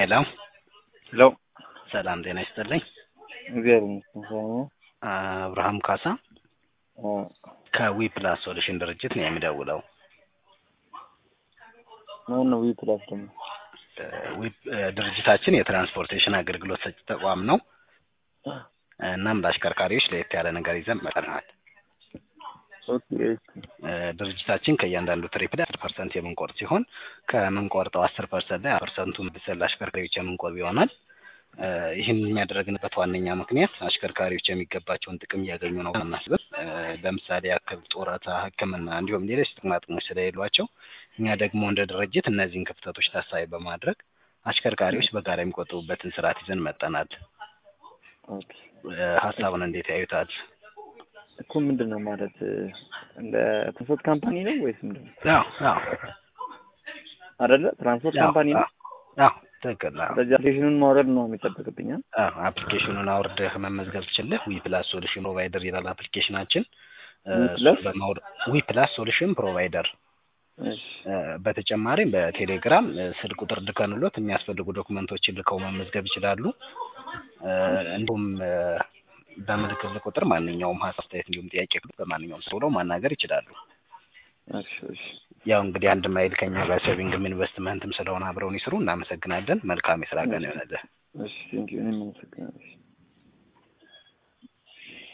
ሄሎ ሄሎ ሰላም ጤና ይስጥልኝ። እግዚአብሔር ይመስገን። አብርሃም ካሳ ከዊፕላስ ሶሉሽን ድርጅት ነው የሚደውለው። ማነው ዊፕላስ ደግሞ? ድርጅታችን የትራንስፖርቴሽን አገልግሎት ሰጪ ተቋም ነው። እናም ለአሽከርካሪዎች ለየት ያለ ነገር ይዘን መጥተናል። ኦኬ። ድርጅታችን ከእያንዳንዱ ትሪፕ ላይ 10% የምንቆርጥ ሲሆን ከምንቆርጠው 10% ላይ 10%ቱን ለአሽከርካሪዎች የምንቆርጥ ይሆናል። ይህን የሚያደርግንበት ዋነኛ ምክንያት አሽከርካሪዎች የሚገባቸውን ጥቅም እያገኙ ነው እናስብም። ለምሳሌ ያክል ጡረታ፣ ሕክምና እንዲሁም ሌሎች ጥቅማ ጥቅሞች ስለሌሏቸው እኛ ደግሞ እንደ ድርጅት እነዚህን ክፍተቶች ታሳቢ በማድረግ አሽከርካሪዎች በጋራ የሚቆጥቡበትን ስርዓት ይዘን መጥተናል። ኦኬ። ሀሳቡን እንዴት ያዩታል? እኮ ምንድነው ማለት እንደ ትራንስፖርት ካምፓኒ ነው ወይስ ምንድነው? አዎ አይደለ? ትራንስፖርት ካምፓኒ ነው። አዎ ትክክል ነው። ስለዚህ አፕሊኬሽኑን ማውረድ ነው የሚጠበቅብኝ። አፕሊኬሽኑን አውርደህ መመዝገብ ትችላለህ። ዊፕላስ ሶሉሽን ፕሮቫይደር ይላል አፕሊኬሽናችን። ዊፕላስ ሶሉሽን ፕሮቫይደር። በተጨማሪም በቴሌግራም ስልክ ቁጥር ልከንሎት የሚያስፈልጉ ዶክመንቶችን ልከው መመዝገብ ይችላሉ። እንዲሁም በምልክት ቁጥር ማንኛውም ሀሳብ አስተያየት እንዲሁም ጥያቄ በማንኛውም ሰው ብለው ማናገር ይችላሉ። እሺ። ያው እንግዲህ አንድ ማይል ከኛ ጋር ሴቪንግም ኢንቨስትመንትም ስለሆነ አብረውን ይስሩ። እናመሰግናለን። መልካም የስራ ቀን ይሆንልህ። እሺ ቴንኪው። እኔም አመሰግናለሁ።